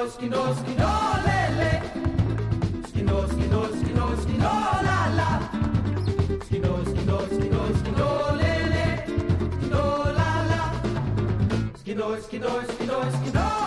skino, skino, lele. Skino, skino, skino, skino, la la. Skino, skino, skino, skino, lele. Skino, la la. Skino, skino, skino, skino.